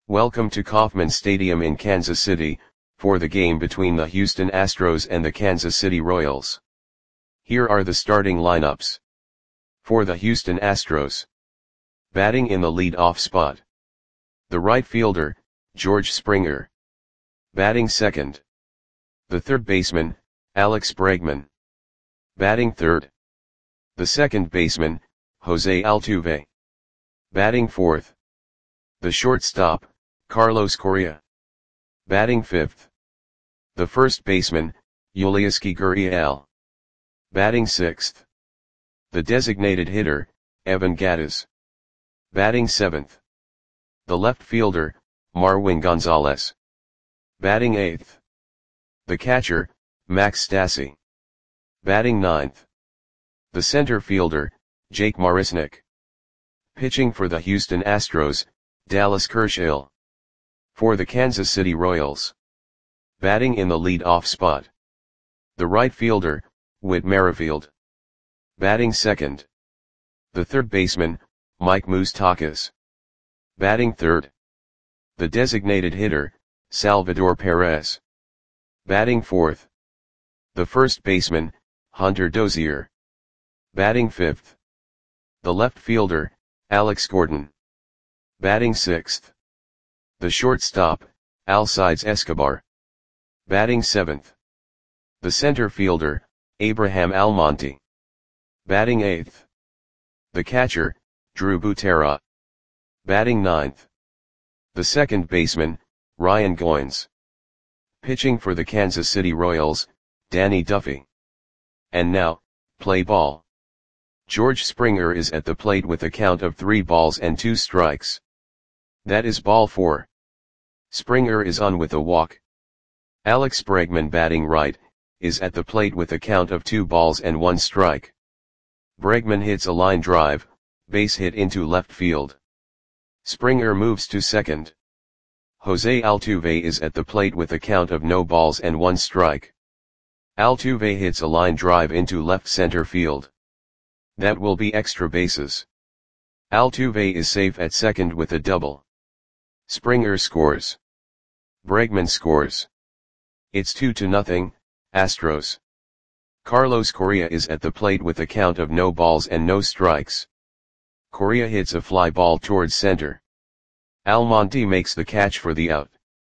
Welcome to Kauffman Stadium in Kansas City, for the game between the Houston Astros and the Kansas City Royals. Here are the starting lineups. For the Houston Astros. Batting in the lead-off spot. The right fielder, George Springer. Batting second. The third baseman, Alex Bregman. Batting third. The second baseman, Jose Altuve. Batting fourth. The shortstop, Carlos Correa. Batting fifth. The first baseman, Yulieski Gurriel. Batting sixth. The designated hitter, Evan Gattis. Batting seventh. The left fielder, Marwin Gonzalez. Batting eighth. The catcher, Max Stassi. Batting ninth. The center fielder, Jake Marisnick. Pitching for the Houston Astros, Dallas Kershaw. For the Kansas City Royals. Batting in the lead-off spot. The right fielder, Whit Merrifield. Batting second. The third baseman, Mike Moustakas. Batting third. The designated hitter, Salvador Perez. Batting fourth. The first baseman, Hunter Dozier. Batting fifth. The left fielder, Alex Gordon. Batting sixth. The shortstop, Alcides Escobar. Batting seventh. The center fielder, Abraham Almonte. Batting eighth. The catcher, Drew Butera. Batting ninth. The second baseman, Ryan Goins. Pitching for the Kansas City Royals, Danny Duffy. And now, play ball. George Springer is at the plate with a count of 3 balls and 2 strikes. That is ball 4. Springer is on with a walk. Alex Bregman, batting right, is at the plate with a count of 2 balls and 1 strike. Bregman hits a line drive, base hit into left field. Springer moves to second. Jose Altuve is at the plate with a count of no balls and 1 strike. Altuve hits a line drive into left center field. That will be extra bases. Altuve is safe at second with a double. Springer scores. Bregman scores. It's 2-0, Astros. Carlos Correa is at the plate with a count of no balls and no strikes. Correa hits a fly ball towards center. Almonte makes the catch for the out.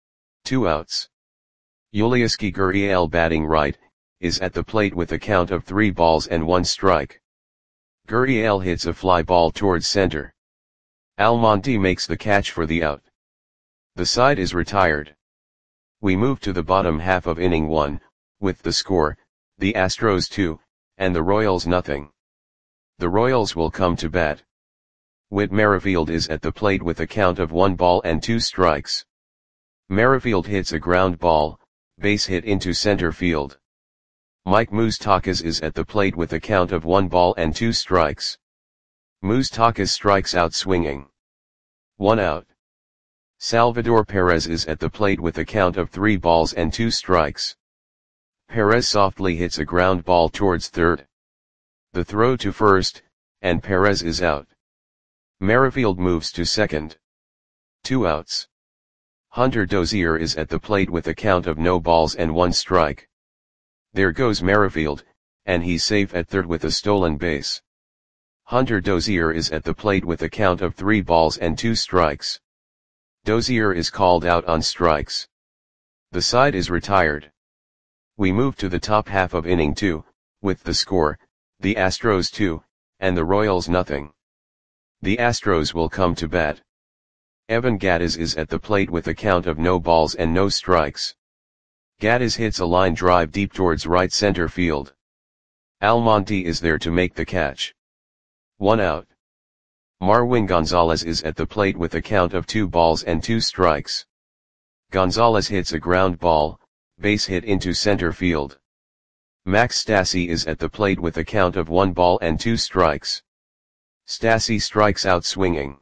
2 outs. Yulieski Gurriel, batting right, is at the plate with a count of 3 balls and 1 strike. Gurriel hits a fly ball towards center. Almonte makes the catch for the out. The side is retired. We move to the bottom half of inning 1, with the score, the Astros 2, and the Royals 0. The Royals will come to bat. Whit Merrifield is at the plate with a count of 1 ball and 2 strikes. Merrifield hits a ground ball, base hit into center field. Mike Moustakas is at the plate with a count of 1 ball and 2 strikes. Moustakas strikes out swinging. 1 out. Salvador Perez is at the plate with a count of 3 balls and 2 strikes. Perez softly hits a ground ball towards third. The throw to first, and Perez is out. Merrifield moves to second. 2 outs. Hunter Dozier is at the plate with a count of no balls and 1 strike. There goes Merrifield, and he's safe at third with a stolen base. Hunter Dozier is at the plate with a count of 3 balls and 2 strikes. Dozier is called out on strikes. The side is retired. We move to the top half of inning 2, with the score, the Astros 2, and the Royals 0. The Astros will come to bat. Evan Gattis is at the plate with a count of no balls and no strikes. Gattis hits a line drive deep towards right center field. Almonte is there to make the catch. 1 out. Marwin Gonzalez is at the plate with a count of 2 balls and 2 strikes. Gonzalez hits a ground ball, base hit into center field. Max Stassi is at the plate with a count of 1 ball and 2 strikes. Stassi strikes out swinging.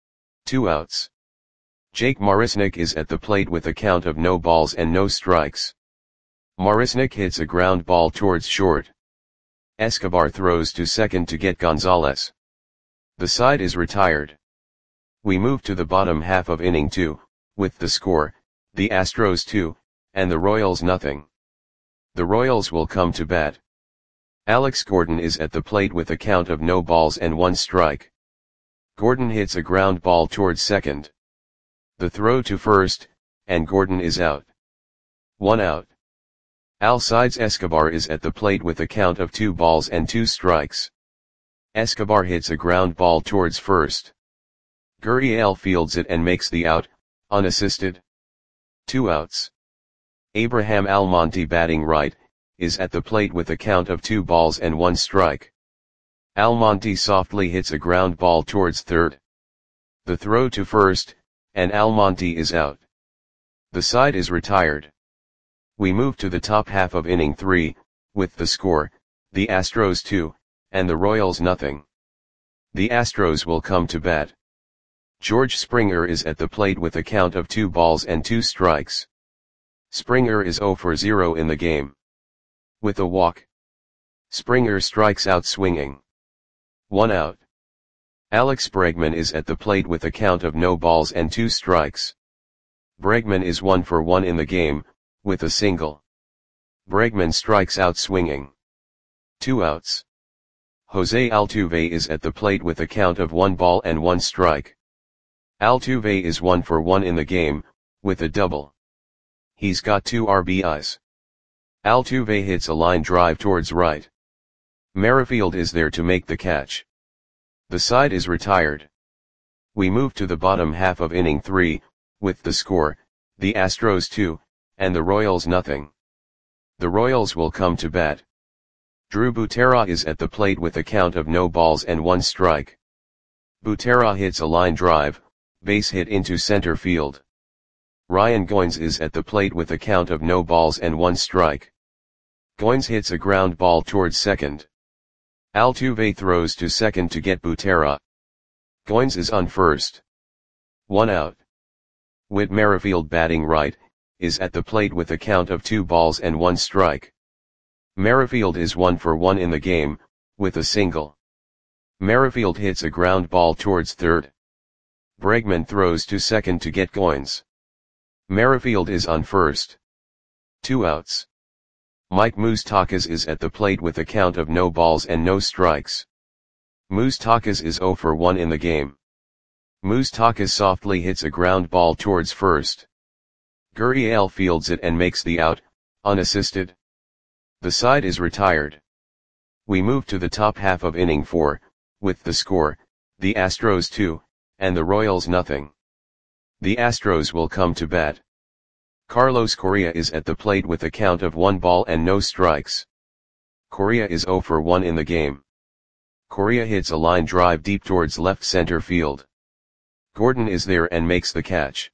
2 outs. Jake Marisnick is at the plate with a count of no balls and no strikes. Marisnick hits a ground ball towards short. Escobar throws to second to get Gonzalez. The side is retired. We move to the bottom half of inning 2, with the score, the Astros 2, and the Royals nothing. The Royals will come to bat. Alex Gordon is at the plate with a count of no balls and 1 strike. Gordon hits a ground ball towards second. The throw to first, and Gordon is out. 1 out. Alcides Escobar is at the plate with a count of 2 balls and 2 strikes. Escobar hits a ground ball towards first. Gurriel fields it and makes the out, unassisted. 2 outs. Abraham Almonte batting right, is at the plate with a count of 2 balls and 1 strike. Almonte softly hits a ground ball towards third. The throw to first, and Almonte is out. The side is retired. We move to the top half of inning 3, with the score, the Astros 2, and the Royals nothing. The Astros will come to bat. George Springer is at the plate with a count of 2 balls and 2 strikes. Springer is 0 for 0 in the game. With a walk, Springer strikes out swinging. 1 out. Alex Bregman is at the plate with a count of no balls and 2 strikes. Bregman is 1 for 1 in the game, with a single. Bregman strikes out swinging. 2 outs. Jose Altuve is at the plate with a count of 1 ball and 1 strike. Altuve is 1 for 1 in the game, with a double. He's got 2 RBIs. Altuve hits a line drive towards right. Merrifield is there to make the catch. The side is retired. We move to the bottom half of inning 3, with the score, the Astros 2, and the Royals nothing. The Royals will come to bat. Drew Butera is at the plate with a count of no balls and 1 strike. Butera hits a line drive, base hit into center field. Ryan Goins is at the plate with a count of no balls and 1 strike. Goins hits a ground ball towards second. Altuve throws to second to get Butera. Goins is on first. 1 out. Whit Merrifield batting right, is at the plate with a count of 2 balls and 1 strike. Merrifield is 1 for 1 in the game, with a single. Merrifield hits a ground ball towards third. Bregman throws to second to get Goins. Merrifield is on first. 2 outs. Mike Moustakas is at the plate with a count of no balls and no strikes. Moustakas is 0 for 1 in the game. Moustakas softly hits a ground ball towards first. Gurriel fields it and makes the out, unassisted. The side is retired. We move to the top half of inning 4, with the score, the Astros 2, and the Royals nothing. The Astros will come to bat. Carlos Correa is at the plate with a count of 1 ball and no strikes. Correa is 0 for 1 in the game. Correa hits a line drive deep towards left center field. Gordon is there and makes the catch.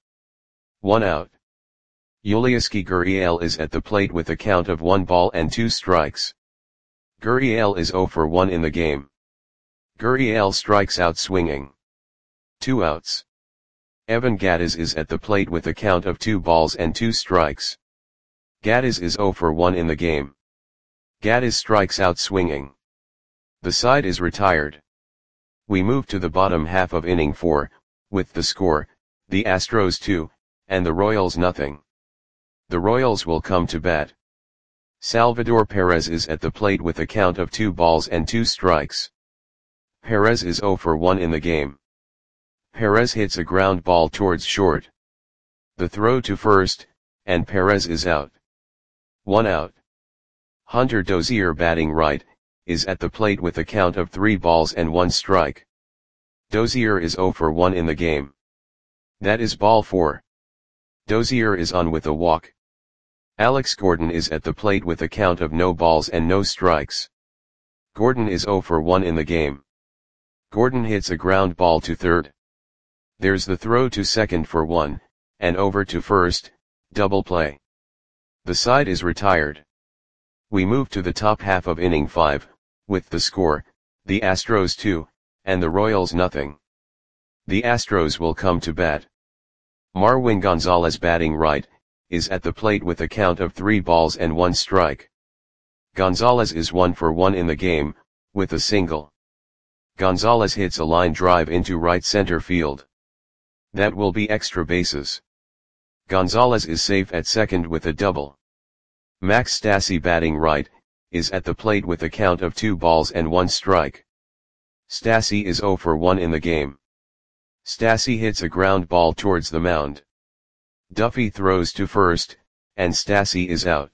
1 out. Yulieski Gurriel is at the plate with a count of 1 ball and 2 strikes. Gurriel is 0 for 1 in the game. Gurriel strikes out swinging. 2 outs. Evan Gattis is at the plate with a count of 2 balls and 2 strikes. Gattis is 0 for 1 in the game. Gattis strikes out swinging. The side is retired. We move to the bottom half of inning 4, with the score, the Astros 2, and the Royals nothing. The Royals will come to bat. Salvador Perez is at the plate with a count of 2 balls and 2 strikes. Perez is 0 for 1 in the game. Perez hits a ground ball towards short. The throw to first, and Perez is out. 1 out. Hunter Dozier batting right, is at the plate with a count of 3 balls and 1 strike. Dozier is 0 for 1 in the game. That is ball 4. Dozier is on with a walk. Alex Gordon is at the plate with a count of no balls and no strikes. Gordon is 0 for 1 in the game. Gordon hits a ground ball to third. There's the throw to second for 1, and over to first, double play. The side is retired. We move to the top half of inning 5, with the score, the Astros 2, and the Royals nothing. The Astros will come to bat. Marwin Gonzalez batting right, is at the plate with a count of 3 balls and 1 strike. Gonzalez is 1 for 1 in the game, with a single. Gonzalez hits a line drive into right center field. That will be extra bases. Gonzalez is safe at second with a double. Max Stassi, batting right, is at the plate with a count of 2 balls and 1 strike. Stassi is 0 for 1 in the game. Stassi hits a ground ball towards the mound. Duffy throws to first, and Stassi is out.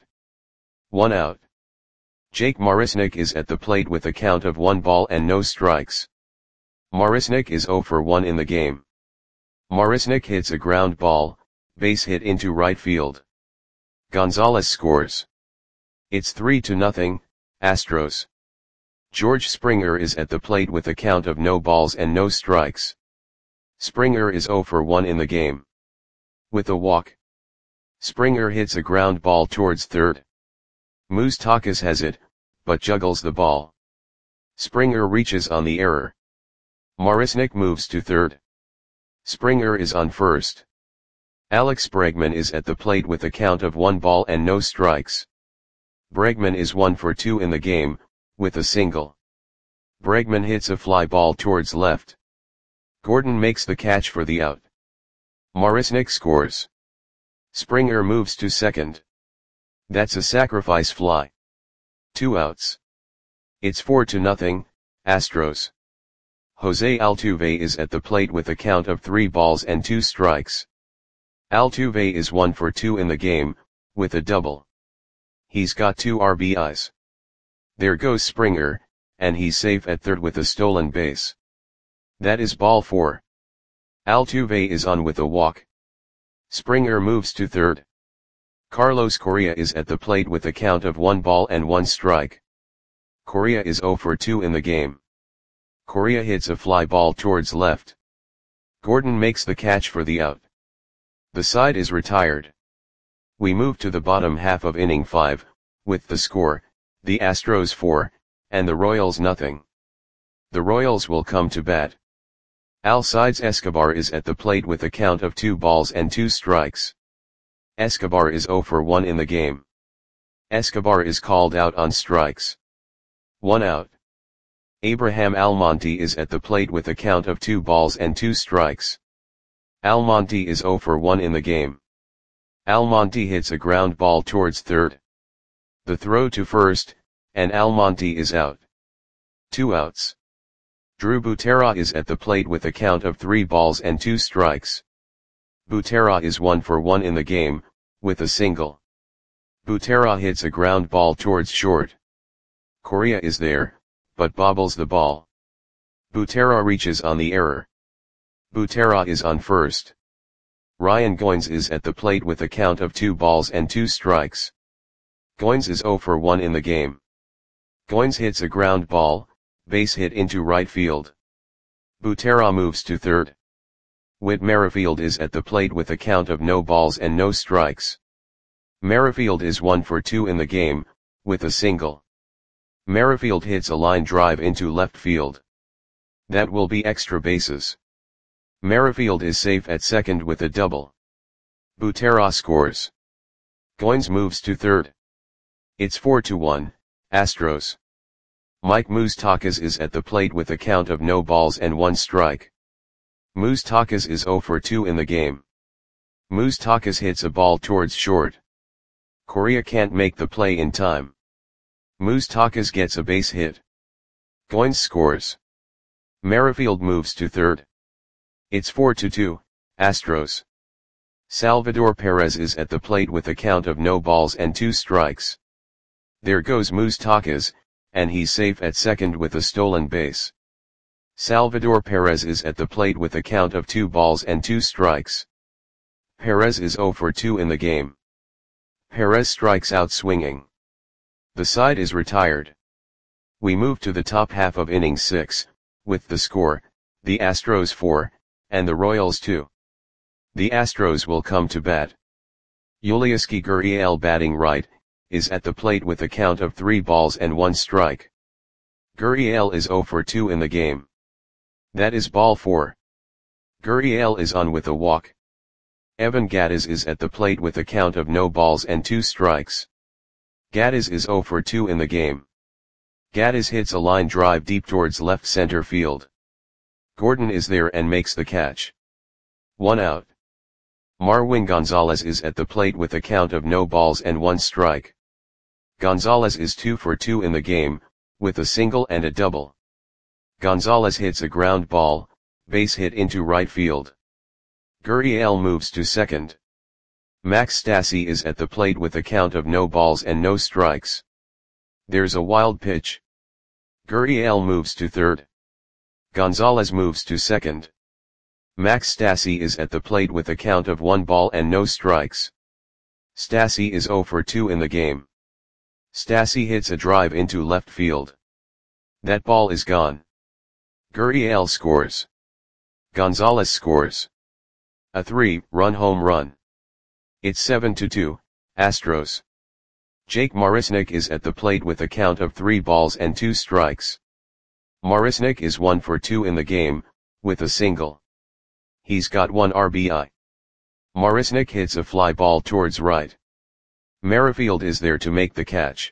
1 out. Jake Marisnick is at the plate with a count of 1 ball and no strikes. Marisnick is 0 for 1 in the game. Marisnick hits a ground ball, base hit into right field. Gonzalez scores. It's 3-0, Astros. George Springer is at the plate with a count of no balls and no strikes. Springer is 0 for 1 in the game. With a walk, Springer hits a ground ball towards third. Moustakas has it, but juggles the ball. Springer reaches on the error. Marisnick moves to third. Springer is on first. Alex Bregman is at the plate with a count of 1 ball and no strikes. Bregman is 1 for 2 in the game, with a single. Bregman hits a fly ball towards left. Gordon makes the catch for the out. Marisnick scores. Springer moves to second. That's a sacrifice fly. 2 outs. It's 4-0, Astros. Jose Altuve is at the plate with a count of 3 balls and 2 strikes. Altuve is 1 for 2 in the game, with a double. He's got 2 RBIs. There goes Springer, and he's safe at third with a stolen base. That is ball 4. Altuve is on with a walk. Springer moves to third. Carlos Correa is at the plate with a count of 1 ball and 1 strike. Correa is 0 for 2 in the game. Correa hits a fly ball towards left. Gordon makes the catch for the out. The side is retired. We move to the bottom half of inning 5, with the score, the Astros 4, and the Royals nothing. The Royals will come to bat. Alcides Escobar is at the plate with a count of 2 balls and 2 strikes. Escobar is 0 for 1 in the game. Escobar is called out on strikes. 1 out. Abraham Almonte is at the plate with a count of 2 balls and 2 strikes. Almonte is 0 for 1 in the game. Almonte hits a ground ball towards third. The throw to first, and Almonte is out. 2 outs. Drew Butera is at the plate with a count of 3 balls and 2 strikes. Butera is 1 for 1 in the game, with a single. Butera hits a ground ball towards short. Correa is there, but bobbles the ball. Butera reaches on the error. Butera is on first. Ryan Goins is at the plate with a count of 2 balls and 2 strikes. Goins is 0 for 1 in the game. Goins hits a ground ball, base hit into right field. Butera moves to third. Whit Merrifield is at the plate with a count of no balls and no strikes. Merrifield is 1 for 2 in the game, with a single. Merrifield hits a line drive into left field. That will be extra bases. Merrifield is safe at second with a double. Butera scores. Goins moves to third. It's 4-1, Astros. Mike Moustakas is at the plate with a count of no balls and 1 strike. Moustakas is 0 for 2 in the game. Moustakas hits a ball towards short. Correa can't make the play in time. Moustakas gets a base hit. Goins scores. Merrifield moves to third. It's 4-2, Astros. Salvador Perez is at the plate with a count of no balls and 2 strikes. There goes Moustakas, and he's safe at second with a stolen base. Salvador Perez is at the plate with a count of 2 balls and 2 strikes. Perez is 0 for 2 in the game. Perez strikes out swinging. The side is retired. We move to the top half of inning 6, with the score, the Astros 4, and the Royals 2. The Astros will come to bat. Yulieski Gurriel, batting right, is at the plate with a count of 3 balls and 1 strike. Gurriel is 0 for 2 in the game. That is ball 4. Gurriel is on with a walk. Evan Gattis is at the plate with a count of no balls and 2 strikes. Gattis is 0 for 2 in the game. Gattis hits a line drive deep towards left center field. Gordon is there and makes the catch. 1 out. Marwin Gonzalez is at the plate with a count of no balls and 1 strike. Gonzalez is 2 for 2 in the game, with a single and a double. Gonzalez hits a ground ball, base hit into right field. Gurriel moves to second. Max Stassi is at the plate with a count of no balls and no strikes. There's a wild pitch. Gurriel moves to third. Gonzalez moves to second. Max Stassi is at the plate with a count of 1 ball and no strikes. Stassi is 0 for 2 in the game. Stassi hits a drive into left field. That ball is gone. Gurriel scores. Gonzalez scores. A 3-run home run. It's 7-2, Astros. Jake Marisnick is at the plate with a count of 3 balls and 2 strikes. Marisnick is 1 for 2 in the game, with a single. He's got 1 RBI. Marisnick hits a fly ball towards right. Merrifield is there to make the catch.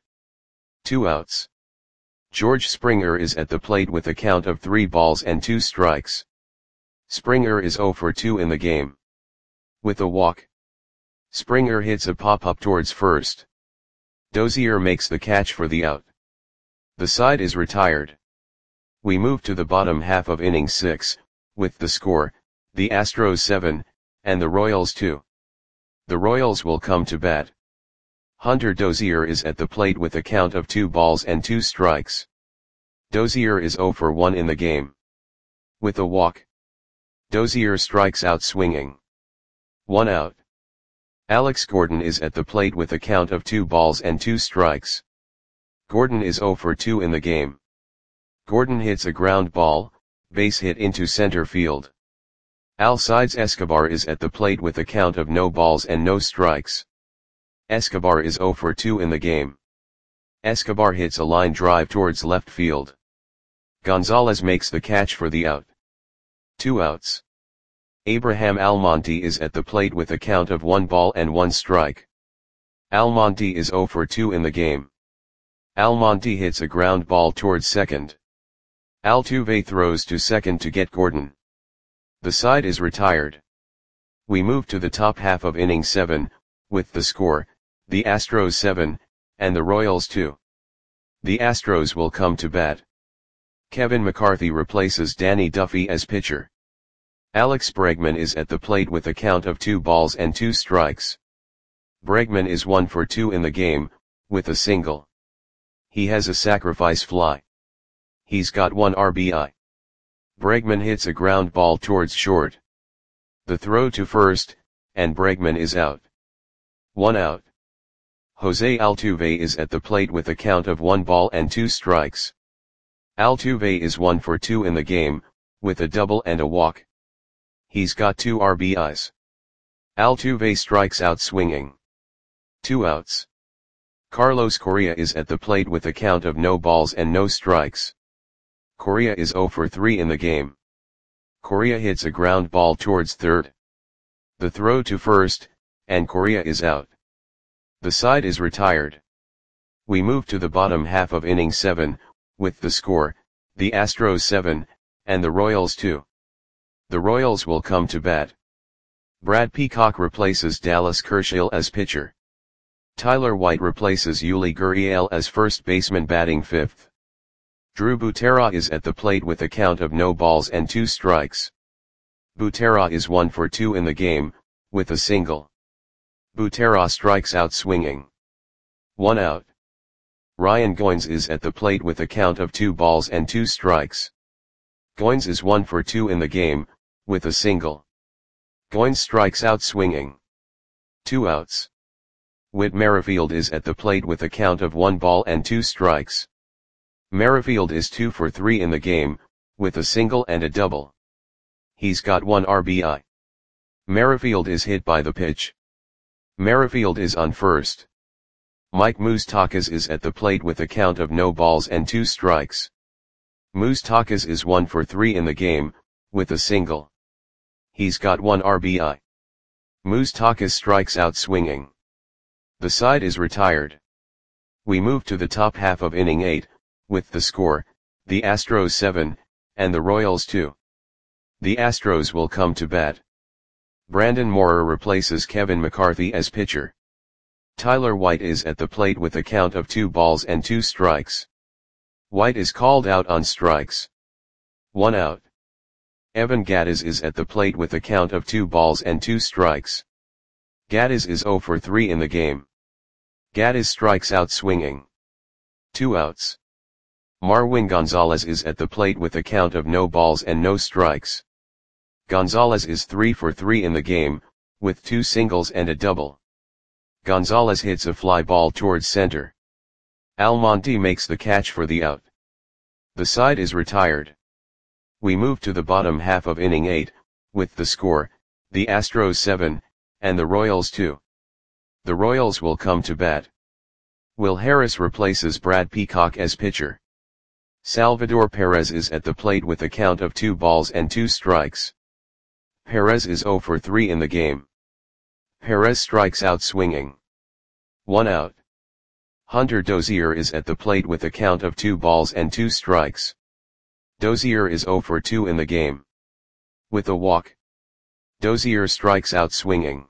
2 outs. George Springer is at the plate with a count of 3 balls and 2 strikes. Springer is 0 for 2 in the game. With a walk. Springer hits a pop-up towards first. Dozier makes the catch for the out. The side is retired. We move to the bottom half of inning 6, with the score, the Astros 7, and the Royals 2. The Royals will come to bat. Hunter Dozier is at the plate with a count of 2 balls and 2 strikes. Dozier is 0 for 1 in the game. With a walk. Dozier strikes out swinging. 1 out. Alex Gordon is at the plate with a count of 2 balls and 2 strikes. Gordon is 0 for 2 in the game. Gordon hits a ground ball, base hit into center field. Alcides Escobar is at the plate with a count of no balls and no strikes. Escobar is 0 for 2 in the game. Escobar hits a line drive towards left field. Gonzalez makes the catch for the out. 2 outs. Abraham Almonte is at the plate with a count of 1 ball and 1 strike. Almonte is 0 for 2 in the game. Almonte hits a ground ball towards second. Altuve throws to second to get Gordon. The side is retired. We move to the top half of inning 7, with the score, the Astros 7, and the Royals 2. The Astros will come to bat. Kevin McCarthy replaces Danny Duffy as pitcher. Alex Bregman is at the plate with a count of 2 balls and 2 strikes. Bregman is 1 for 2 in the game, with a single. He has a sacrifice fly. He's got 1 RBI. Bregman hits a ground ball towards short. The throw to first, and Bregman is out. 1 out. Jose Altuve is at the plate with a count of 1 ball and 2 strikes. Altuve is 1 for 2 in the game, with a double and a walk. He's got 2 RBIs. Altuve strikes out swinging. 2 outs. Carlos Correa is at the plate with a count of no balls and no strikes. Correa is 0 for 3 in the game. Correa hits a ground ball towards third. The throw to first, and Correa is out. The side is retired. We move to the bottom half of inning 7, with the score, the Astros 7, and the Royals 2. The Royals will come to bat. Brad Peacock replaces Dallas Kershaw as pitcher. Tyler White replaces Yuli Gurriel as first baseman batting 5th. Drew Butera is at the plate with a count of no balls and 2 strikes. Butera is 1 for 2 in the game, with a single. Butera strikes out swinging. 1 out. Ryan Goins is at the plate with a count of 2 balls and 2 strikes. Goins is 1 for 2 in the game, with a single. Goins strikes out swinging. 2 outs. Whit Merrifield is at the plate with a count of 1 ball and 2 strikes. Merrifield is 2 for 3 in the game, with a single and a double. He's got 1 RBI. Merrifield is hit by the pitch. Merrifield is on first. Mike Moustakas is at the plate with a count of no balls and 2 strikes. Moustakas is 1 for 3 in the game, with a single. He's got 1 RBI. Moustakas strikes out swinging. The side is retired. We move to the top half of inning 8, with the score, the Astros 7, and the Royals 2. The Astros will come to bat. Brandon Moorer replaces Kevin McCarthy as pitcher. Tyler White is at the plate with a count of 2 balls and 2 strikes. White is called out on strikes. 1 out. Evan Gattis is at the plate with a count of 2 balls and 2 strikes. Gattis is 0 for 3 in the game. Gattis strikes out swinging. 2 outs. Marwin Gonzalez is at the plate with a count of no balls and no strikes. Gonzalez is 3 for 3 in the game, with 2 singles and a double. Gonzalez hits a fly ball towards center. Almonte makes the catch for the out. The side is retired. We move to the bottom half of inning 8, with the score, the Astros 7, and the Royals 2. The Royals will come to bat. Will Harris replaces Brad Peacock as pitcher. Salvador Perez is at the plate with a count of 2 balls and 2 strikes. Perez is 0 for 3 in the game. Perez strikes out swinging. 1 out. Hunter Dozier is at the plate with a count of 2 balls and 2 strikes. Dozier is 0 for 2 in the game. With a walk. Dozier strikes out swinging.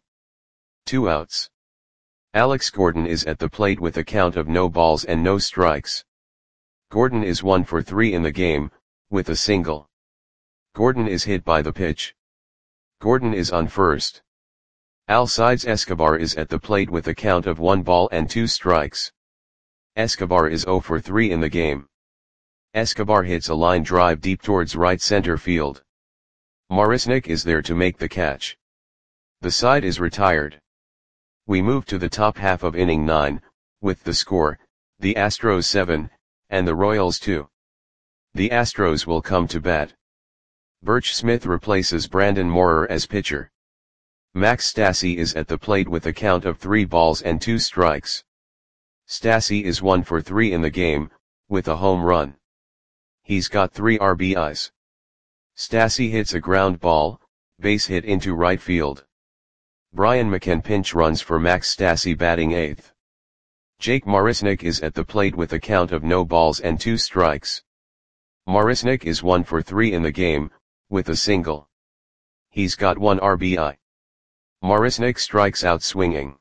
2 outs. Alex Gordon is at the plate with a count of no balls and no strikes. Gordon is 1 for 3 in the game, with a single. Gordon is hit by the pitch. Gordon is on first. Alcides Escobar is at the plate with a count of 1 ball and 2 strikes. Escobar is 0 for 3 in the game. Escobar hits a line drive deep towards right center field. Marisnick is there to make the catch. The side is retired. We move to the top half of inning 9, with the score, the Astros 7, and the Royals 2. The Astros will come to bat. Birch Smith replaces Brandon Moorer as pitcher. Max Stassi is at the plate with a count of 3 balls and 2 strikes. Stassi is 1 for 3 in the game, with a home run. He's got 3 RBIs. Stassi hits a ground ball, base hit into right field. Brian McCann pinch runs for Max Stassi batting 8th. Jake Marisnick is at the plate with a count of no balls and 2 strikes. Marisnick is 1 for 3 in the game, with a single. He's got 1 RBI. Marisnick strikes out swinging.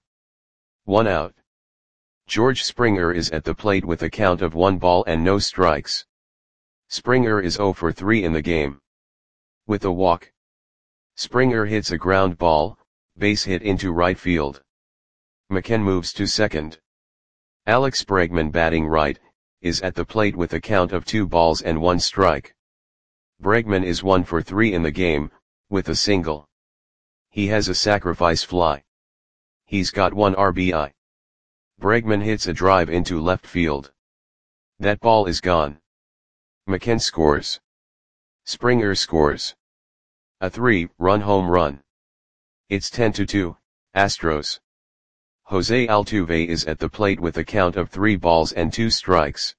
1 out. George Springer is at the plate with a count of 1 ball and no strikes. Springer is 0 for 3 in the game. With a walk. Springer hits a ground ball, base hit into right field. McCann moves to second. Alex Bregman batting right, is at the plate with a count of 2 balls and 1 strike. Bregman is 1 for 3 in the game, with a single. He has a sacrifice fly. He's got 1 RBI. Bregman hits a drive into left field. That ball is gone. McCann scores. Springer scores. A 3-run home run. It's 10-2, Astros. Jose Altuve is at the plate with a count of 3 balls and 2 strikes.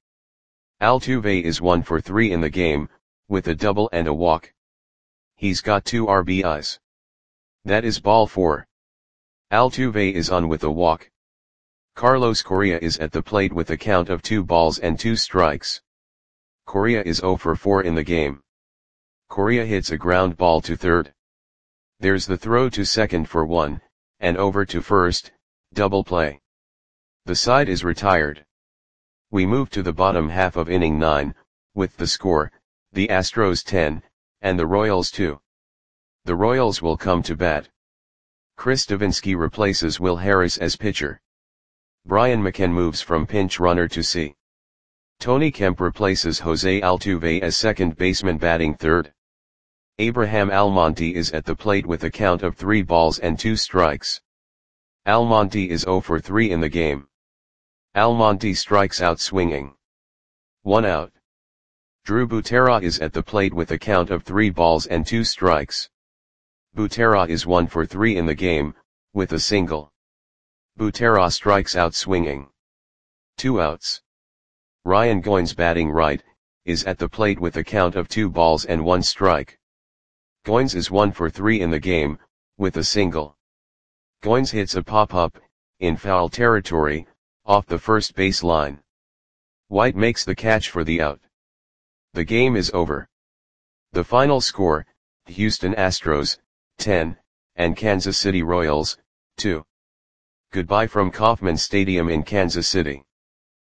Altuve is 1 for 3 in the game, with a double and a walk. He's got 2 RBIs. That is ball 4. Altuve is on with a walk. Carlos Correa is at the plate with a count of 2 balls and 2 strikes. Correa is 0 for 4 in the game. Correa hits a ground ball to third. There's the throw to second for 1, and over to first, double play. The side is retired. We move to the bottom half of inning 9, with the score, the Astros 10, and the Royals 2. The Royals will come to bat. Chris Davinsky replaces Will Harris as pitcher. Brian McCann moves from pinch runner to C. Tony Kemp replaces Jose Altuve as second baseman batting third. Abraham Almonte is at the plate with a count of 3 balls and 2 strikes. Almonte is 0 for 3 in the game. Almonte strikes out swinging. 1 out. Drew Butera is at the plate with a count of 3 balls and 2 strikes. Butera is 1 for 3 in the game, with a single. Butera strikes out swinging. 2 outs. Ryan Goins batting right, is at the plate with a count of 2 balls and 1 strike. Goins is 1 for 3 in the game, with a single. Goins hits a pop-up, in foul territory, off the first base line. White makes the catch for the out. The game is over. The final score, Houston Astros, 10, and Kansas City Royals, 2. Goodbye from Kauffman Stadium in Kansas City.